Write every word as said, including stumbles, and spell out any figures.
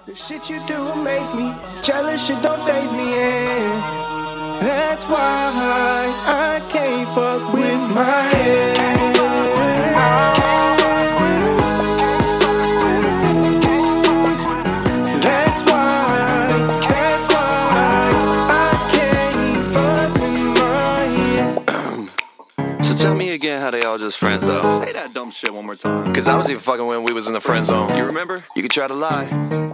The shit you do amaze me. Jealous shit don't faze me, yeah. That's why I can't fuck with my ex. That's why, that's why I can't fuck with my ex. So tell me again how they all just friends though. Say that dumb shit one more time. Cause I was even fucking when we was in the friend zone. You remember? You could try to lie.